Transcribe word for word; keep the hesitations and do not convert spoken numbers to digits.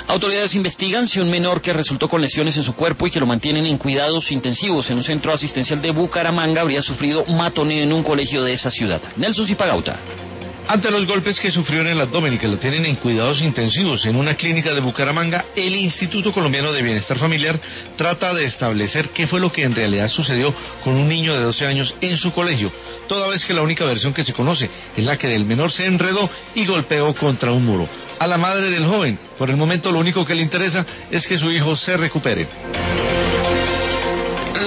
Autoridades investigan si un menor que resultó con lesiones en su cuerpo y que lo mantienen en cuidados intensivos en un centro asistencial de Bucaramanga habría sufrido matoneo en un colegio de esa ciudad. Nelson Zipagauta. Ante los golpes que sufrió en el abdomen y que lo tienen en cuidados intensivos en una clínica de Bucaramanga, el Instituto Colombiano de Bienestar Familiar trata de establecer qué fue lo que en realidad sucedió con un niño de doce años en su colegio, toda vez que la única versión que se conoce es la que del menor se enredó y golpeó contra un muro. A la madre del joven, por el momento lo único que le interesa es que su hijo se recupere.